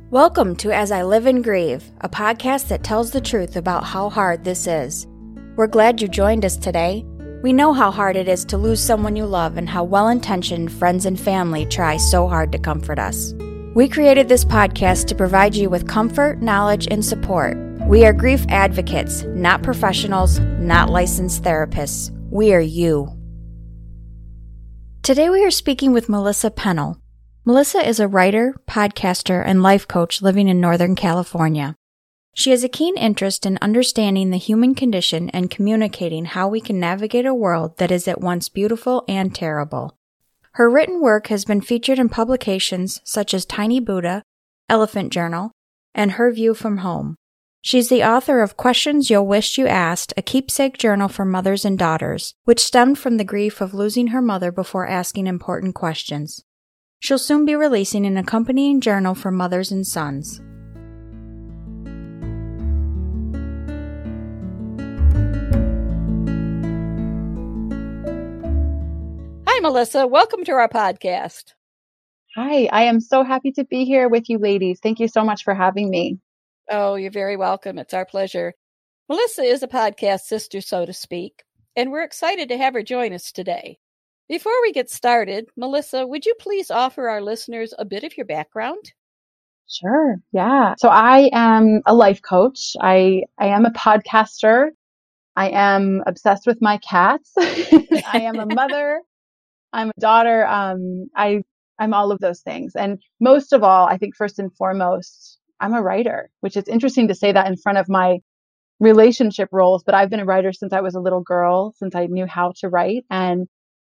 Welcome to As I Live and Grieve, a podcast that tells the truth about how hard this is. We're glad you joined us today. We know how hard it is to lose someone you love and how well-intentioned friends and family try so hard to comfort us. We created this podcast to provide you with comfort, knowledge, and support. We are grief advocates, not professionals, not licensed therapists. We are you. Today we are speaking with Melissa Pennell. Melissa is a writer, podcaster, and life coach living in Northern California. She has a keen interest in understanding the human condition and communicating how we can navigate a world that is at once beautiful and terrible. Her written work has been featured in publications such as Tiny Buddha, Elephant Journal, and Her View from Home. She's the author of Questions You'll Wish You Asked, a keepsake journal for mothers and daughters, which stemmed from the grief of losing her mother before asking important questions. She'll soon be releasing an accompanying journal for mothers and sons. Hi, Melissa. Welcome to our podcast. Hi, I am so happy to be here with you ladies. Thank you so much for having me. Oh, you're very welcome. It's our pleasure. Melissa is a podcast sister, so to speak, and we're excited to have her join us today. Before we get started, Melissa, would you please offer our listeners a bit of your background? Sure. Yeah. So I am a life coach. I am a podcaster. I am obsessed with my cats. I am a mother. I'm a daughter. I'm all of those things. And most of all, I think first and foremost, I'm a writer, which is interesting to say that in front of my relationship roles, but I've been a writer since I was a little girl, since I knew how to write. And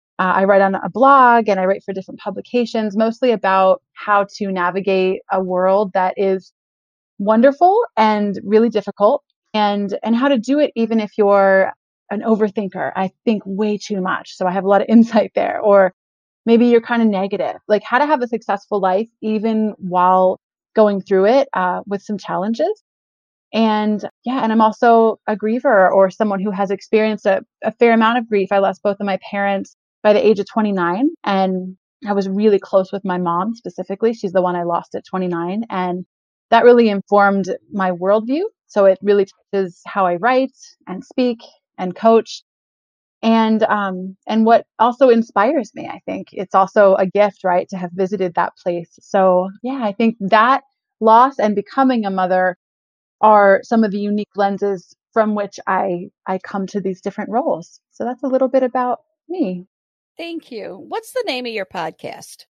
I write on a blog and I write for different publications, mostly about how to navigate a world that is wonderful and really difficult, and how to do it even if you're an overthinker. I think way too much. So I have a lot of insight there. Or maybe you're kind of negative, like how to have a successful life even while going through it with some challenges. And I'm also a griever, or someone who has experienced a fair amount of grief. I lost both of my parents by the age of 29. And I was really close with my mom specifically. She's the one I lost at 29. And that really informed my worldview. So it really touches how I write and speak and coach. And what also inspires me, I think it's also a gift, right, to have visited that place. So yeah, I think that loss and becoming a mother are some of the unique lenses from which I come to these different roles. So that's a little bit about me. Thank you. What's the name of your podcast?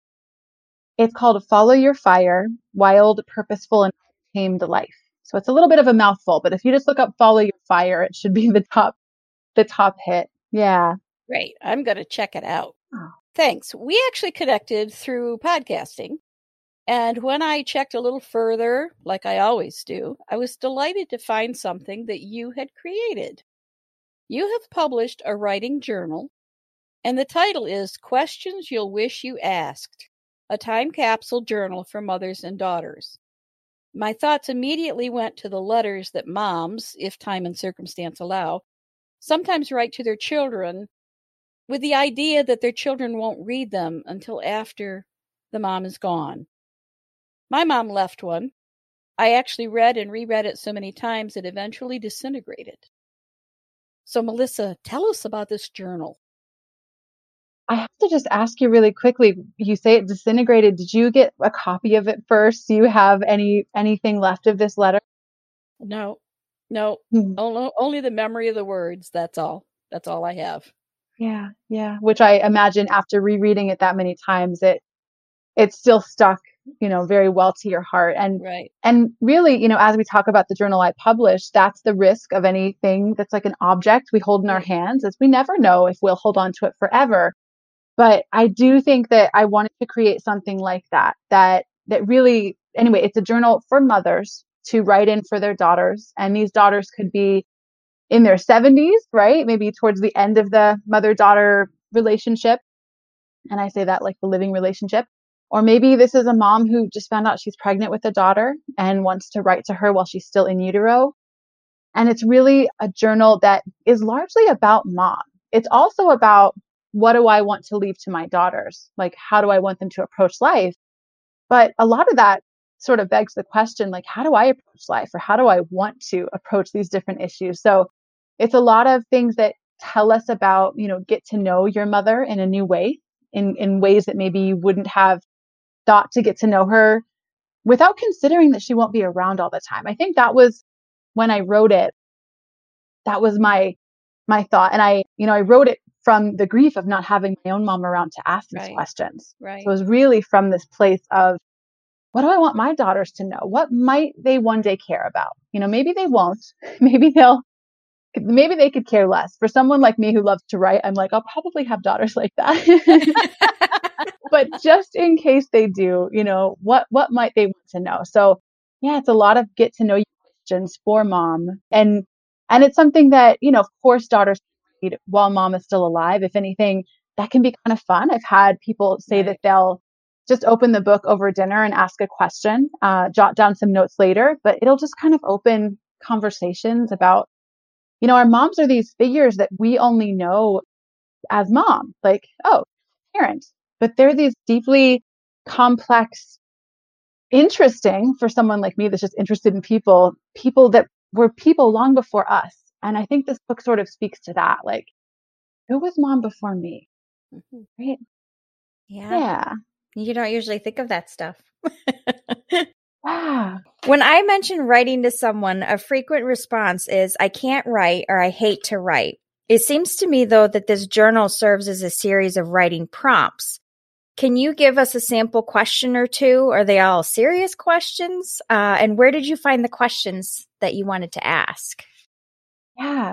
It's called Follow Your Fire, Wild, Purposeful, and Tamed Life. So it's a little bit of a mouthful, but if you just look up Follow Your Fire, it should be the top hit. Yeah. Great. I'm going to check it out. Oh. Thanks. We actually connected through podcasting. And when I checked a little further, like I always do, I was delighted to find something that you had created. You have published a writing journal, and the title is Questions You'll Wish You Asked, a time capsule journal for mothers and daughters. My thoughts immediately went to the letters that moms, if time and circumstance allow, sometimes write to their children with the idea that their children won't read them until after the mom is gone. My mom left one. I actually read and reread it so many times it eventually disintegrated. So, Melissa, tell us about this journal. I have to just ask you really quickly. You say it disintegrated. Did you get a copy of it first? Do you have anything left of this letter? No, only the memory of the words. That's all. That's all I have. Yeah. Which I imagine after rereading it that many times, it's still stuck, very well to your heart. And right. And really, as we talk about the journal I published, that's the risk of anything that's like an object we hold in our hands, is we never know if we'll hold on to it forever. But I do think that I wanted to create something like that really, anyway, it's a journal for mothers to write in for their daughters. And these daughters could be in their 70s, right? Maybe towards the end of the mother-daughter relationship. And I say that like the living relationship. Or maybe this is a mom who just found out she's pregnant with a daughter and wants to write to her while she's still in utero. And it's really a journal that is largely about mom. It's also about, what do I want to leave to my daughters? Like, how do I want them to approach life? But a lot of that sort of begs the question, like, how do I approach life, or how do I want to approach these different issues? So it's a lot of things that tell us about, get to know your mother in a new way, in ways that maybe you wouldn't have thought to get to know her without considering that she won't be around all the time. I think that was when I wrote it, that was my thought. And I wrote it from the grief of not having my own mom around to ask these questions. Right. So it was really from this place of, what do I want my daughters to know? What might they one day care about? Maybe they won't. Maybe they could care less. For someone like me who loves to write, I'm like, I'll probably have daughters like that. But just in case they do, what might they want to know? So yeah, it's a lot of get to know you questions for mom. And it's something that, of course, daughters read while mom is still alive. If anything, that can be kind of fun. I've had people say that they'll just open the book over dinner and ask a question, jot down some notes later, but it'll just kind of open conversations about, our moms are these figures that we only know as mom, like, oh, parent, but they're these deeply complex, interesting, for someone like me that's just interested in people that were people long before us. And I think this book sort of speaks to that. Like, who was mom before me? Mm-hmm. Right? Yeah. You don't usually think of that stuff. Wow. When I mention writing to someone, a frequent response is, I can't write, or I hate to write. It seems to me, though, that this journal serves as a series of writing prompts. Can you give us a sample question or two? Are they all serious questions? And where did you find the questions that you wanted to ask? Yeah.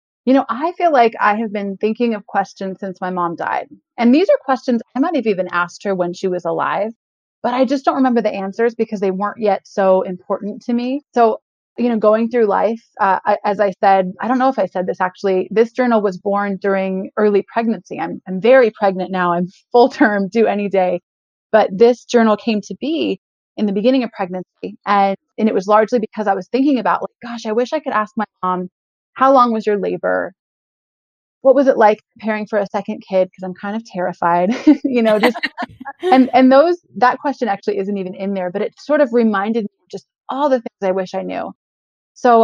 I feel like I have been thinking of questions since my mom died. And these are questions I might have even asked her when she was alive, but I just don't remember the answers because they weren't yet so important to me. So, going through life, as I said, I don't know if I said this actually, this journal was born during early pregnancy. I'm very pregnant now. I'm full term, due any day. But this journal came to be in the beginning of pregnancy. And it was largely because I was thinking about, like, gosh, I wish I could ask my mom, how long was your labor? What was it like preparing for a second kid? Because I'm kind of terrified, just, and that question actually isn't even in there, but it sort of reminded me of just all the things I wish I knew. So,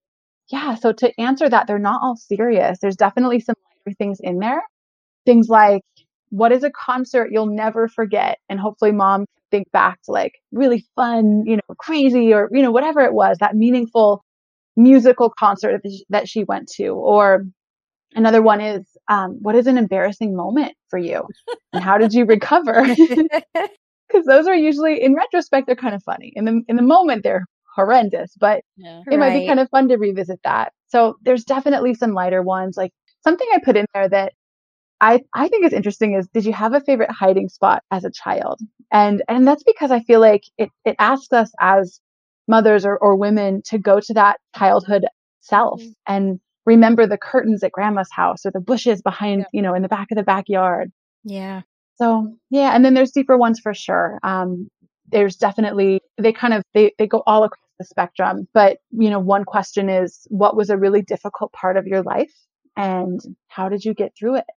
so to answer that, they're not all serious. There's definitely some lighter things in there. Things like, what is a concert you'll never forget? And hopefully mom can think back to, like, really fun, crazy, or, whatever it was, that meaningful musical concert that she went to. Or another one is, what is an embarrassing moment for you? And how did you recover? Because those are usually, in retrospect, they're kind of funny. In the moment, they're horrendous, but it might be kind of fun to revisit that. So there's definitely some lighter ones. Like, something I put in there that I think is interesting is, did you have a favorite hiding spot as a child? And that's because I feel like it asks us as mothers or women to go to that childhood self and remember the curtains at grandma's house, or the bushes behind, in the back of the backyard. Yeah. So, yeah. And then there's deeper ones for sure. There's definitely, they go all across the spectrum. But, one question is, what was a really difficult part of your life, and how did you get through it?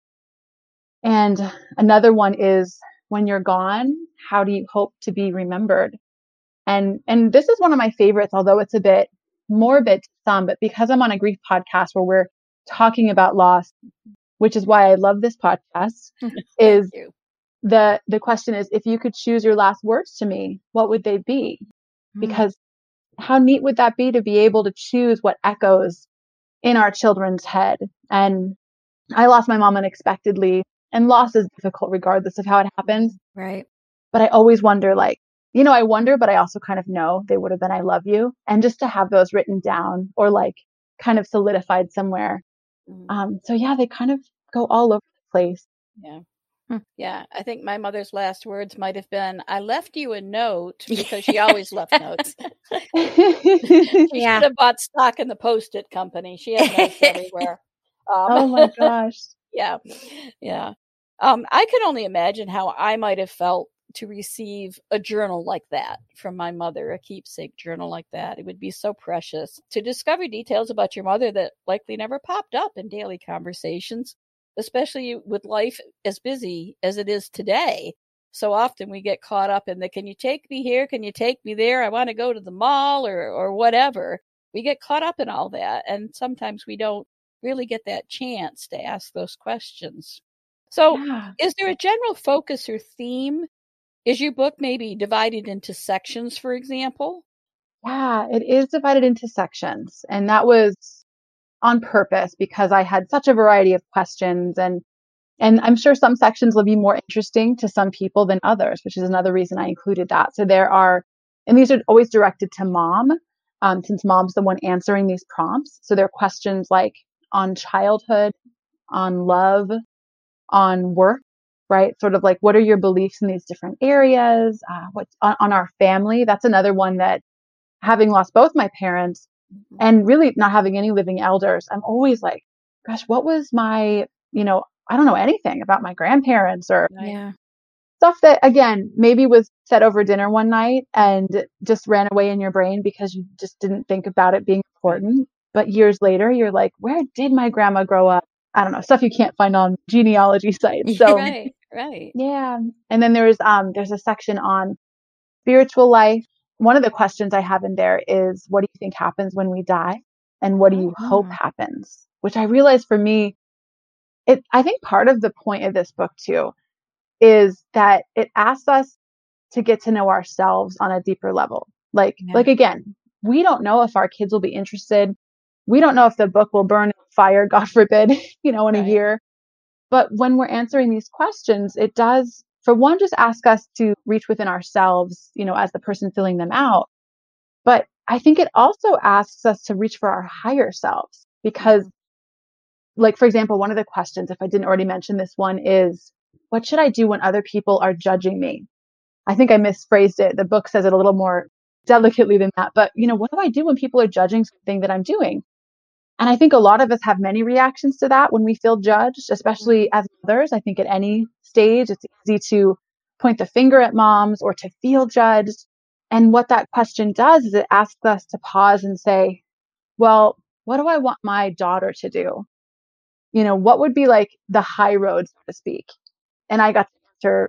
And another one is, when you're gone, how do you hope to be remembered? And this is one of my favorites, although it's a bit morbid to some, but because I'm on a grief podcast where we're talking about loss, which is why I love this podcast, is the question is, if you could choose your last words to me, what would they be? Because how neat would that be to be able to choose what echoes in our children's head? And I lost my mom unexpectedly, and loss is difficult regardless of how it happens. Right. But I always wonder, like, I wonder, but I also kind of know they would have been, I love you. And just to have those written down, or like kind of solidified somewhere. So yeah, they kind of go all over the place. Yeah. Yeah. I think my mother's last words might have been, I left you a note, because she always left notes. She should have bought stock in the Post-it company. She had notes everywhere. Oh my gosh. Yeah. Yeah. I can only imagine how I might have felt to receive a journal like that from my mother, a keepsake journal like that. It would be so precious to discover details about your mother that likely never popped up in daily conversations, especially with life as busy as it is today. so often we get caught up in the, can you take me here? Can you take me there? I want to go to the mall or whatever. We get caught up in all that. And sometimes we don't really get that chance to ask those questions. So is there a general focus or theme? Is your book maybe divided into sections, for example? Yeah, it is divided into sections. And that was on purpose because I had such a variety of questions, and I'm sure some sections will be more interesting to some people than others, which is another reason I included that. So there are, and these are always directed to mom, since mom's the one answering these prompts. So there are questions like on childhood, on love, on work, right? Sort of like, what are your beliefs in these different areas? What's on our family? That's another one that, having lost both my parents and really not having any living elders, I'm always like, gosh, what was my, I don't know anything about my grandparents or stuff that, again, maybe was said over dinner one night and just ran away in your brain because you just didn't think about it being important. But years later, you're like, where did my grandma grow up? I don't know, stuff you can't find on genealogy sites. So, right. Yeah. And then there's a section on spiritual life. One of the questions I have in there is, what do you think happens when we die? And what do you hope happens? Which I realize for me, I think part of the point of this book too is that it asks us to get to know ourselves on a deeper level. Like again, we don't know if our kids will be interested. We don't know if the book will burn in fire, God forbid, in a year. But when we're answering these questions, it does, for one, just ask us to reach within ourselves, as the person filling them out. But I think it also asks us to reach for our higher selves because, like, for example, one of the questions, if I didn't already mention this one, is, what should I do when other people are judging me? I think I misphrased it. The book says it a little more delicately than that. But, what do I do when people are judging something that I'm doing? And I think a lot of us have many reactions to that when we feel judged, especially as mothers. I think at any stage, it's easy to point the finger at moms or to feel judged. And what that question does is it asks us to pause and say, well, what do I want my daughter to do? What would be like the high road, so to speak? And I got to answer,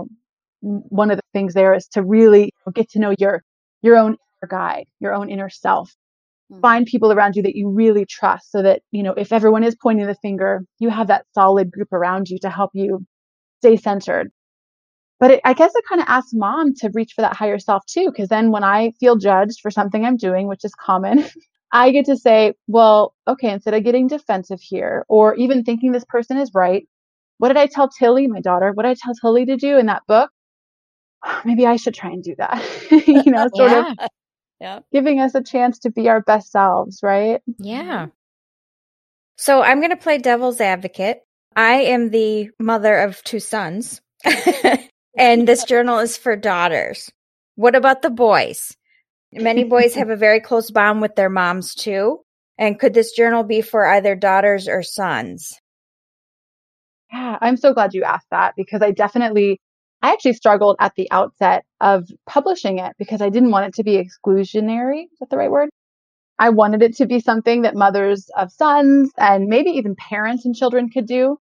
one of the things there is to really get to know your own inner guide, your own inner self. Find people around you that you really trust so that, if everyone is pointing the finger, you have that solid group around you to help you stay centered. But I guess it kind of asks mom to reach for that higher self too, because then when I feel judged for something I'm doing, which is common, I get to say, well, okay, instead of getting defensive here or even thinking this person is right, what did I tell Tilly, my daughter? What did I tell Tilly to do in that book? Maybe I should try and do that, sort of. Yeah. Giving us a chance to be our best selves, right? Yeah. So I'm going to play devil's advocate. I am the mother of 2 sons, and this journal is for daughters. What about the boys? Many boys have a very close bond with their moms too. And could this journal be for either daughters or sons? Yeah, I'm so glad you asked that because I actually struggled at the outset of publishing it because I didn't want it to be exclusionary. Is that the right word? I wanted it to be something that mothers of sons and maybe even parents and children could do.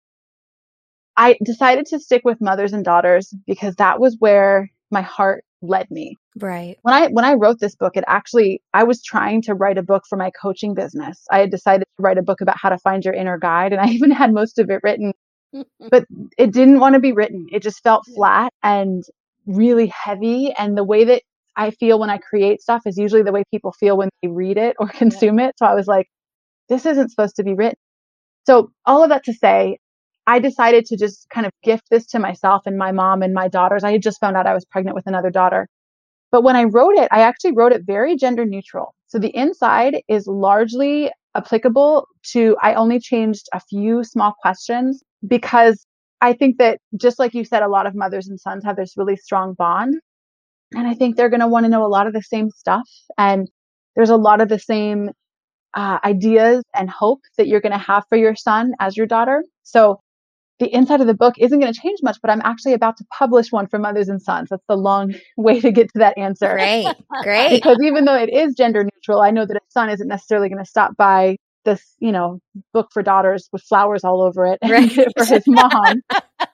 I decided to stick with mothers and daughters because that was where my heart led me. Right. When I wrote this book, I was trying to write a book for my coaching business. I had decided to write a book about how to find your inner guide, and I even had most of it written. But it didn't want to be written. It just felt flat and really heavy. And the way that I feel when I create stuff is usually the way people feel when they read it or consume it. So I was like, this isn't supposed to be written. So all of that to say, I decided to just kind of gift this to myself and my mom and my daughters. I had just found out I was pregnant with another daughter. But when I wrote it, I actually wrote it very gender neutral. So the inside is largely applicable to, I only changed a few small questions because I think that just like you said, a lot of mothers and sons have this really strong bond. And I think they're going to want to know a lot of the same stuff. And there's a lot of the same ideas and hope that you're going to have for your son as your daughter. So the inside of the book isn't going to change much, but I'm actually about to publish one for mothers and sons. That's the long way to get to that answer. Great. Because even though it is gender neutral, I know that a son isn't necessarily going to stop by this, book for daughters with flowers all over it and get it for his mom.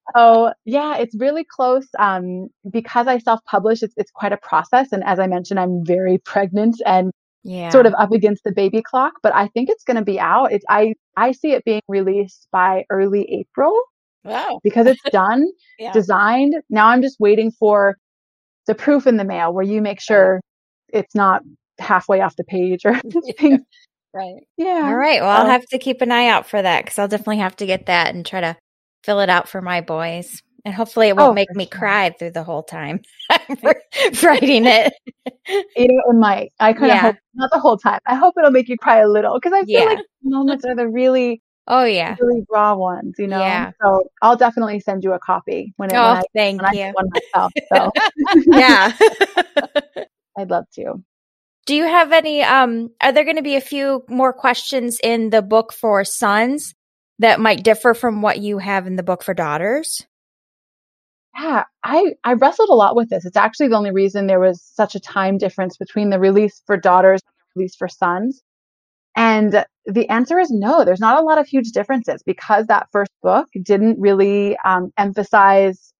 So yeah, it's really close. Because I self-publish, it's quite a process. And as I mentioned, I'm very pregnant and sort of up against the baby clock, but I think it's going to be out. I see it being released by early April. Wow. Because it's done, designed. Now I'm just waiting for the proof in the mail where you make sure it's not halfway off the page or anything. Right. Yeah. All right. Well, I'll have to keep an eye out for that because I'll definitely have to get that and try to fill it out for my boys. And hopefully it won't make me cry through the whole time I'm writing it. It might. I kind of hope, not the whole time. I hope it'll make you cry a little because I feel like moments are the really, really raw ones, you know? Yeah. So I'll definitely send you a copy when I thank you. get one myself. So. Yeah. I'd love to. Do you have any, are there going to be a few more questions in the book for sons that might differ from what you have in the book for daughters? Yeah, I wrestled a lot with this. It's actually the only reason there was such a time difference between the release for daughters and the release for sons. And the answer is no, there's not a lot of huge differences because that first book didn't really emphasize,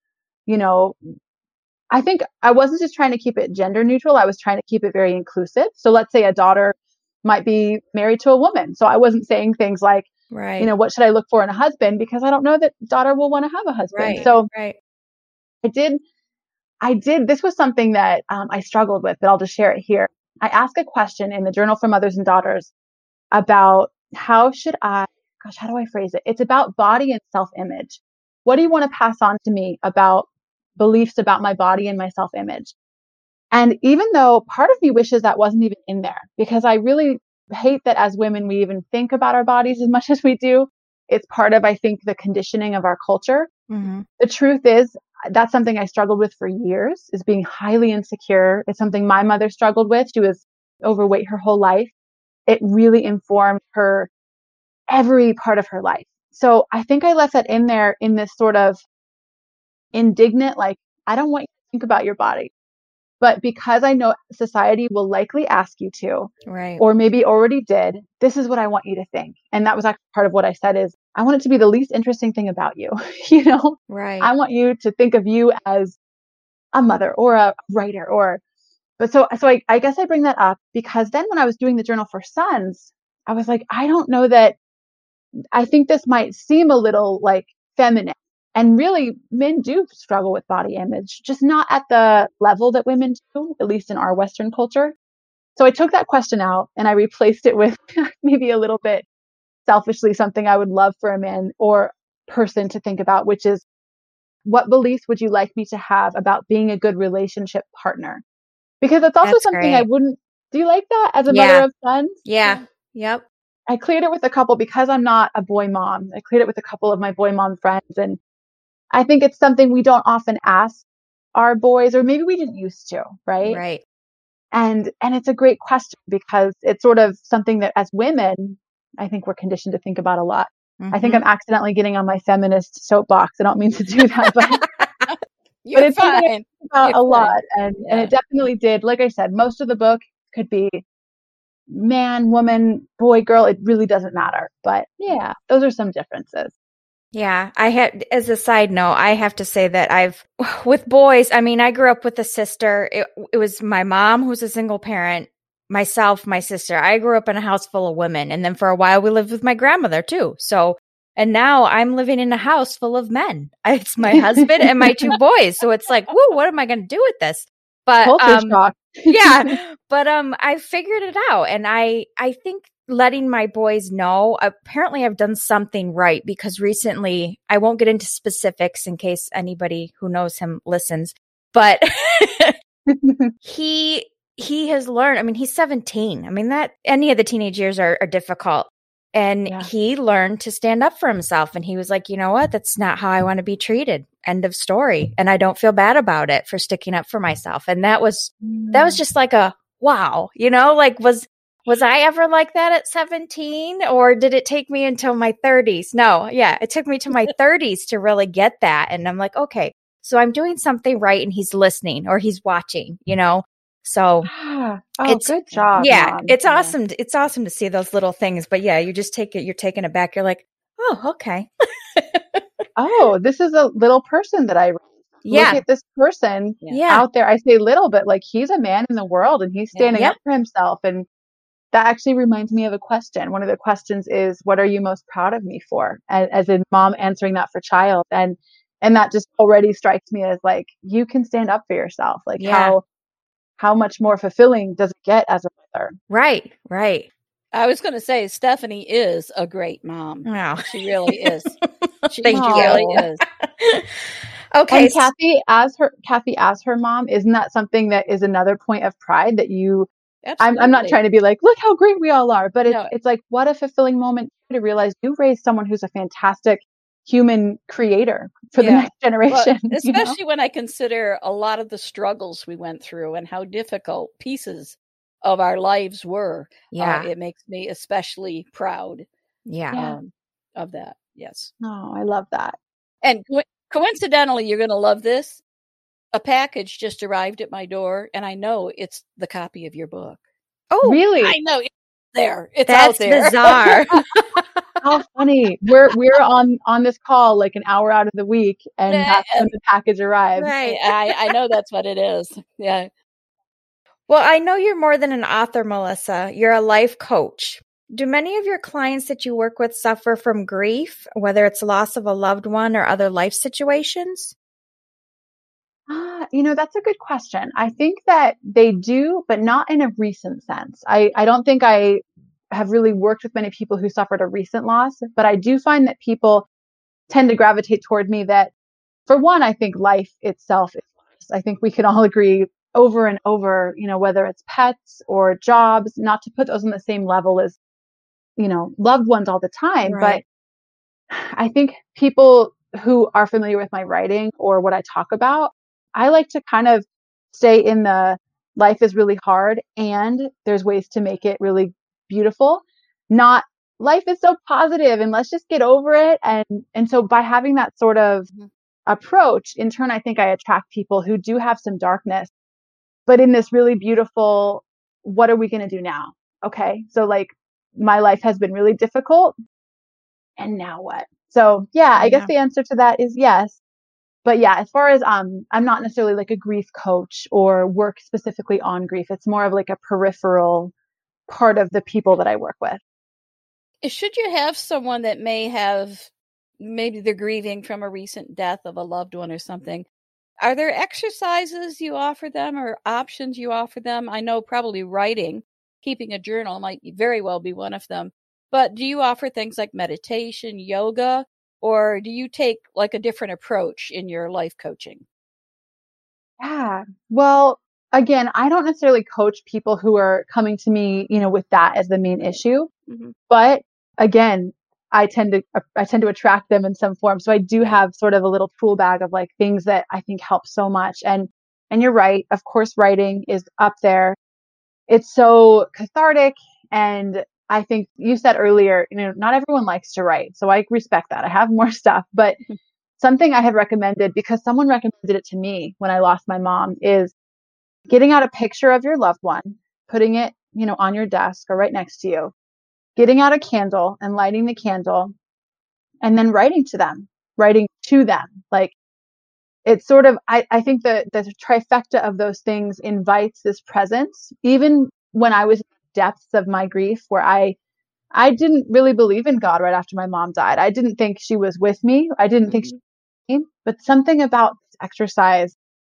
I think I wasn't just trying to keep it gender neutral. I was trying to keep it very inclusive. So let's say a daughter might be married to a woman. So I wasn't saying things like, what should I look for in a husband? Because I don't know that daughter will want to have a husband. So I did. This was something that I struggled with, but I'll just share it here. I asked a question in the Journal for Mothers and Daughters about how do I phrase it? It's about body and self-image. What do you want to pass on to me about beliefs about my body and my self-image? And even though part of me wishes that wasn't even in there, because I really hate that as women, we even think about our bodies as much as we do. It's part of, I think, the conditioning of our culture. Mm-hmm. The truth is, that's something I struggled with for years, is being highly insecure. It's something my mother struggled with. She was overweight her whole life. It really informed her every part of her life. So I think I left that in there in this sort of indignant, like, I don't want you to think about your body. But because I know society will likely ask you to, or maybe already did, this is what I want you to think. And that was actually part of what I said is, I want it to be the least interesting thing about you. I want you to think of you as a mother or a writer so I guess I bring that up because then when I was doing the Journal for Sons, I was like, I don't know that I think this might seem a little like feminine. And really, men do struggle with body image, just not at the level that women do, at least in our Western culture. So I took that question out and I replaced it with maybe a little bit selfishly something I would love for a man or person to think about, which is, what beliefs would you like me to have about being a good relationship partner? Because it's also something great. I wouldn't. Do you like that as a mother of sons? Yeah. Yep. I cleared it with a couple because I'm not a boy mom. I cleared it with a couple of my boy mom friends. And I think it's something we don't often ask our boys, or maybe we didn't used to, right? Right. And it's a great question because it's sort of something that as women, I think we're conditioned to think about a lot. Mm-hmm. I think I'm accidentally getting on my feminist soapbox. I don't mean to do that, but but it's something I think about a lot. And it definitely did. Like I said, most of the book could be man, woman, boy, girl. It really doesn't matter. But yeah, those are some differences. Yeah, as a side note, I have to say that with boys, I mean, I grew up with a sister. It was my mom who's a single parent, myself, my sister. I grew up in a house full of women. And then for a while we lived with my grandmother too. So, and now I'm living in a house full of men. It's my husband and my two boys. So it's like, whoa, what am I going to do with this? But, yeah, but, I figured it out. And I think letting my boys know, apparently I've done something right because recently, I won't get into specifics in case anybody who knows him listens, but he has learned, I mean, he's 17. I mean, that any of the teenage years are difficult. And he learned to stand up for himself. And he was like, you know what? That's not how I want to be treated. End of story. And I don't feel bad about it for sticking up for myself. And that was just like a wow, like was I ever like that at 17 or did it take me until my 30s? No. Yeah. It took me to my 30s to really get that. And I'm like, okay, so I'm doing something right and he's listening or he's watching, So it's good job. Yeah. Mom. It's awesome. It's awesome to see those little things, but yeah, you're taken aback. You're like, oh, okay. oh, this is a little person that I raised. Look Yeah. at this person Yeah. out there. I say little, but like he's a man in the world and he's standing Yeah. up for himself. And that actually reminds me of a question. One of the questions is, what are you most proud of me for? As in mom answering that for child. And that just already strikes me as like, you can stand up for yourself. Like Yeah. how much more fulfilling does it get as a mother? Right. Right. I was going to say Stephanie is a great mom. Wow. She really is. She Thank you. really is. Okay. And Kathy, as her mom, isn't that something that is another point of pride that you? Absolutely. I'm not trying to be like, look how great we all are, but No. it's like, what a fulfilling moment to realize you raised someone who's a fantastic human creator for the next generation. Well, especially when I consider a lot of the struggles we went through and how difficult pieces of our lives were. Yeah. It makes me especially proud. Yeah. Of that. Yes. Oh, I love that. And coincidentally, you're going to love this. A package just arrived at my door, and I know it's the copy of your book. Oh, really? I know it's there. It's That's out there. Bizarre. How funny. We're on this call like an hour out of the week, and that's when the package arrives. Right. I know that's what it is. Yeah. Well, I know you're more than an author, Melissa. You're a life coach. Do many of your clients that you work with suffer from grief, whether it's loss of a loved one or other life situations? That's a good question. I think that they do, but not in a recent sense. I don't think I have really worked with many people who suffered a recent loss, but I do find that people tend to gravitate toward me that, for one, I think life itself is loss. I think we can all agree over and over, whether it's pets or jobs, not to put those on the same level as, loved ones all the time. Right. But I think people who are familiar with my writing or what I talk about, I like to kind of stay in the life is really hard and there's ways to make it really beautiful, not life is so positive and let's just get over it. And so by having that sort of approach, in turn, I think I attract people who do have some darkness, but in this really beautiful, what are we going to do now? Okay. So like my life has been really difficult. And now what? So yeah, I guess the answer to that is yes. But yeah, as far as, I'm not necessarily like a grief coach or work specifically on grief. It's more of like a peripheral part of the people that I work with. Should you have someone that maybe they're grieving from a recent death of a loved one or something, are there exercises you offer them or options you offer them? I know probably writing, keeping a journal might very well be one of them. But do you offer things like meditation, yoga, or do you take like a different approach in your life coaching? Yeah. Well, again, I don't necessarily coach people who are coming to me, with that as the main issue. Mm-hmm. But again, I tend to attract them in some form. So I do have sort of a little tool bag of like things that I think help so much. And you're right. Of course, writing is up there. It's so cathartic. And I think you said earlier, not everyone likes to write. So I respect that. I have more stuff, but something I have recommended, because someone recommended it to me when I lost my mom, is getting out a picture of your loved one, putting it, on your desk or right next to you, getting out a candle and lighting the candle, and then writing to them. Like it's sort of, I think the trifecta of those things invites this presence. Even when I was in the depths of my grief, where I didn't really believe in God right after my mom died. I didn't think she was with me. I didn't think she was, but something about this exercise,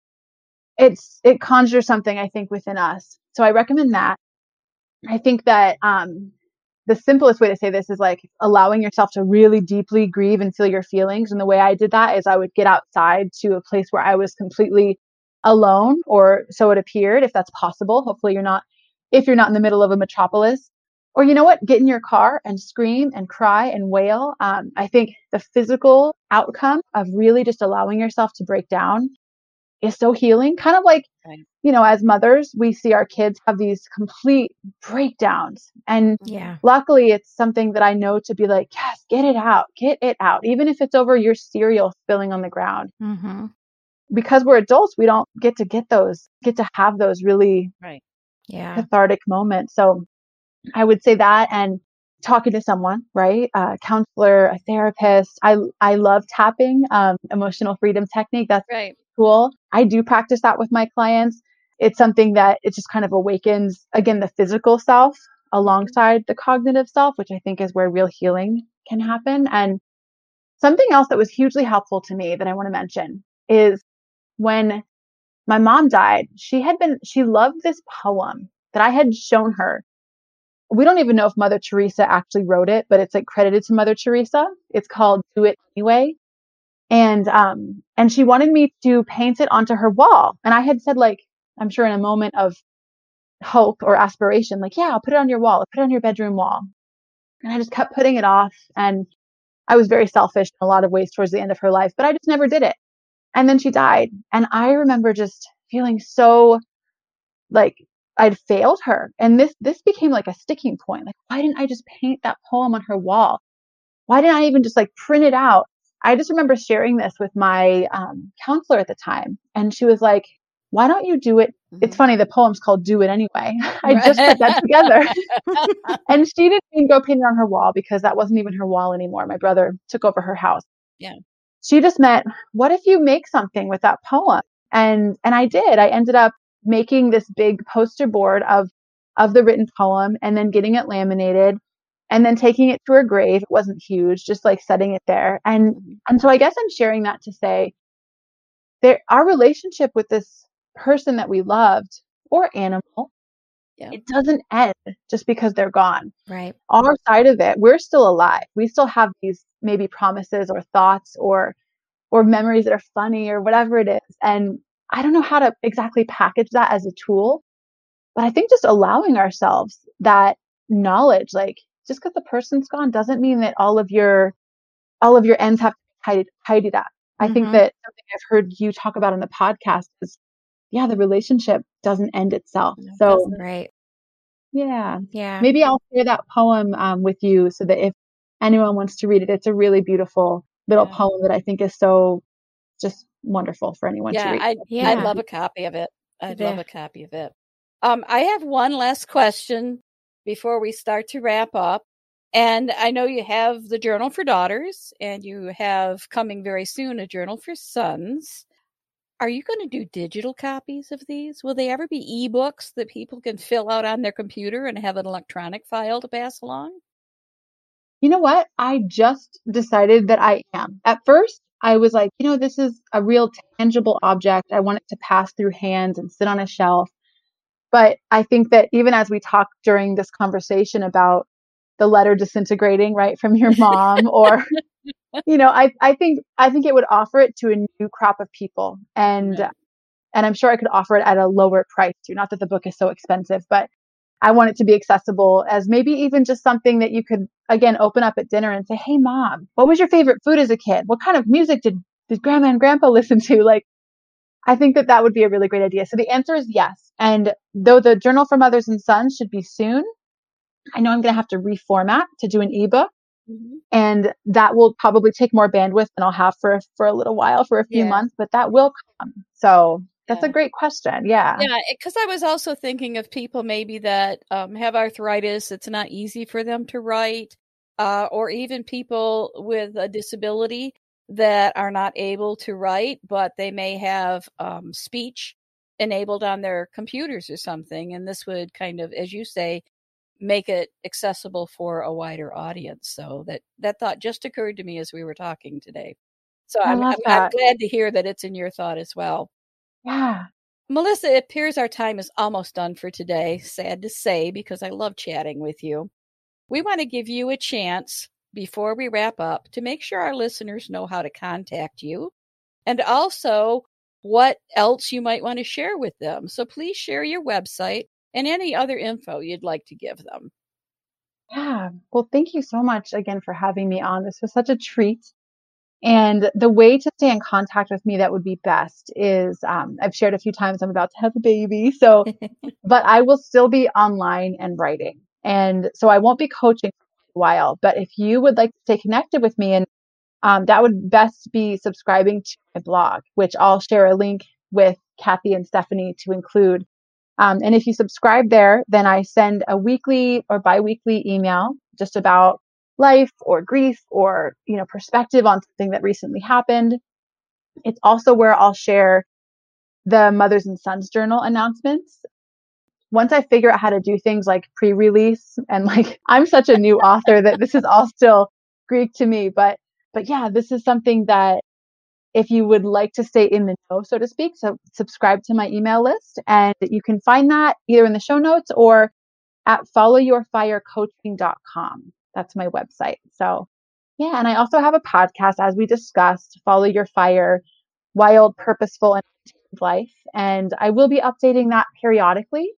it conjures something, I think, within us. So I recommend that. I think that, the simplest way to say this is like allowing yourself to really deeply grieve and feel your feelings. And the way I did that is I would get outside to a place where I was completely alone, or so it appeared, if that's possible. Hopefully if you're not in the middle of a metropolis, or get in your car and scream and cry and wail. I think the physical outcome of really just allowing yourself to break down is so healing. Kind of like, as mothers, we see our kids have these complete breakdowns. And luckily it's something that I know to be like, yes, get it out. Even if it's over your cereal spilling on the ground. Mm-hmm. Because we're adults, we don't get to have those really cathartic moments. So I would say that. And talking to someone, right? A counselor, a therapist. I love tapping, emotional freedom technique. That's Right. cool. I do practice that with my clients. It's something that it just kind of awakens, again, the physical self alongside the cognitive self, which I think is where real healing can happen. And something else that was hugely helpful to me that I want to mention is when my mom died, she loved this poem that I had shown her. We don't even know if Mother Teresa actually wrote it, but it's like credited to Mother Teresa. It's called Do It Anyway. And she wanted me to paint it onto her wall. And I had said, like, I'm sure in a moment of hope or aspiration, like, yeah, I'll put it on your wall. I'll put it on your bedroom wall. And I just kept putting it off. And I was very selfish in a lot of ways towards the end of her life, but I just never did it. And then she died. And I remember just feeling so like I'd failed her. And this became like a sticking point. Like, why didn't I just paint that poem on her wall? Why didn't I even just like print it out? I just remember sharing this with my counselor at the time. And she was like, why don't you do it? It's funny. The poem's called Do It Anyway. I just put that together. And she didn't even go paint it on her wall because that wasn't even her wall anymore. My brother took over her house. Yeah. She just meant, what if you make something with that poem? And I did. I ended up making this big poster board of the written poem and then getting it laminated and then taking it to her grave. It wasn't huge, just like setting it there. And so I guess I'm sharing that to say our relationship with this person that we loved or animal, it doesn't end just because they're gone. Right. Our side of it, we're still alive. We still have these maybe promises or thoughts or memories that are funny or whatever it is. And I don't know how to exactly package that as a tool, but I think just allowing ourselves that knowledge, like just because the person's gone doesn't mean that all of your ends have to be tidied up. I think that something I've heard you talk about on the podcast is, the relationship doesn't end itself. So right. Yeah. Yeah. Maybe I'll share that poem with you so that if anyone wants to read it, it's a really beautiful little poem that I think is so just wonderful for anyone to read. I'd love a copy of it. Love a copy of it. I have one last question before we start to wrap up. And I know you have the Journal for Daughters and you have coming very soon a Journal for Sons. Are you going to do digital copies of these? Will they ever be ebooks that people can fill out on their computer and have an electronic file to pass along? You know what? I just decided that I am. At first, I was like, this is a real tangible object. I want it to pass through hands and sit on a shelf. But I think that even as we talked during this conversation about the letter disintegrating, right, from your mom or I think it would offer it to a new crop of people. And I'm sure I could offer it at a lower price too. Not that the book is so expensive, but I want it to be accessible as maybe even just something that you could, again, open up at dinner and say, hey, Mom, what was your favorite food as a kid? What kind of music did Grandma and Grandpa listen to? Like, I think that would be a really great idea. So the answer is yes. And though the Journal for Mothers and Sons should be soon, I know I'm going to have to reformat to do an ebook. And that will probably take more bandwidth than I'll have for a little while, for a few months, but that will come. So that's a great question. Yeah. Yeah. Because I was also thinking of people maybe that have arthritis. It's not easy for them to write, or even people with a disability that are not able to write, but they may have speech enabled on their computers or something. And this would kind of, as you say, make it accessible for a wider audience. So that thought just occurred to me as we were talking today. So I'm glad to hear that it's in your thought as well. Yeah. Melissa, it appears our time is almost done for today. Sad to say, because I love chatting with you. We want to give you a chance before we wrap up to make sure our listeners know how to contact you and also what else you might want to share with them. So please share your website and any other info you'd like to give them. Yeah. Well, thank you so much again for having me on. This was such a treat. And the way to stay in contact with me that would be best is, I've shared a few times I'm about to have a baby. So, but I will still be online and writing. And so I won't be coaching for a while, but if you would like to stay connected with me, and that would best be subscribing to my blog, which I'll share a link with Kathy and Stephanie to include. And if you subscribe there, then I send a weekly or biweekly email just about life or grief or, perspective on something that recently happened. It's also where I'll share the Mothers and Sons Journal announcements. Once I figure out how to do things like pre-release, and I'm such a new author that this is all still Greek to me, but yeah, this is something that if you would like to stay in the know, so to speak, so subscribe to my email list, and you can find that either in the show notes or at followyourfirecoaching.com. That's my website. So yeah, and I also have a podcast, as we discussed, Follow Your Fire, Wild, Purposeful, and Life. And I will be updating that periodically.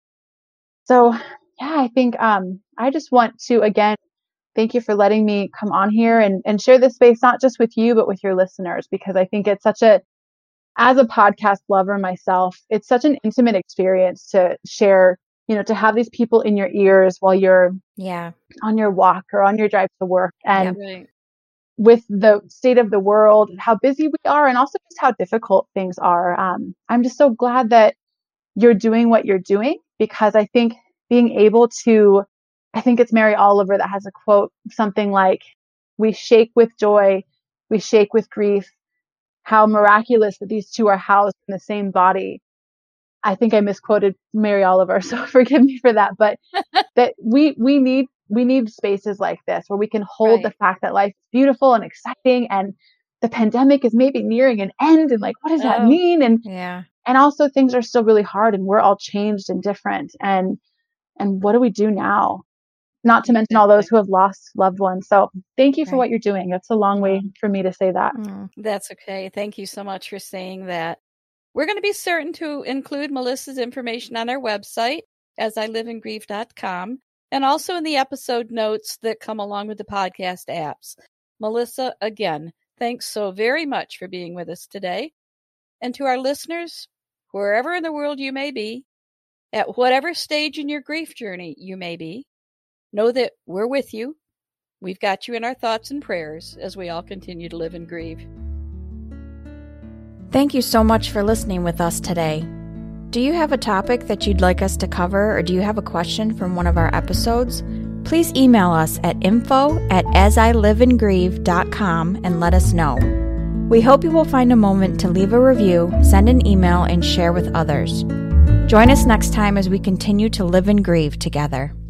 So yeah, I think I just want to, again, thank you for letting me come on here and share this space, not just with you, but with your listeners, because I think it's as a podcast lover myself, it's such an intimate experience to share, to have these people in your ears while you're on your walk or on your drive to work. And with the state of the world, how busy we are, and also just how difficult things are. I'm just so glad that you're doing what you're doing, because I think being able to, I think it's Mary Oliver that has a quote, something like, "We shake with joy, we shake with grief. How miraculous that these two are housed in the same body." I think I misquoted Mary Oliver, so forgive me for that. But that we need spaces like this where we can hold the fact that life is beautiful and exciting, and the pandemic is maybe nearing an end, and what does that mean? And also things are still really hard, and we're all changed and different. And what do we do now? Not to mention all those who have lost loved ones. So thank you for what you're doing. That's a long way for me to say that. That's okay. Thank you so much for saying that. We're going to be certain to include Melissa's information on our website, asiliveingrief.com, and also in the episode notes that come along with the podcast apps. Melissa, again, thanks so very much for being with us today. And to our listeners, wherever in the world you may be, at whatever stage in your grief journey you may be, know that we're with you. We've got you in our thoughts and prayers as we all continue to live and grieve. Thank you so much for listening with us today. Do you have a topic that you'd like us to cover, or do you have a question from one of our episodes? Please email us at info@asiliveandgrieve.com and let us know. We hope you will find a moment to leave a review, send an email, and share with others. Join us next time as we continue to live and grieve together.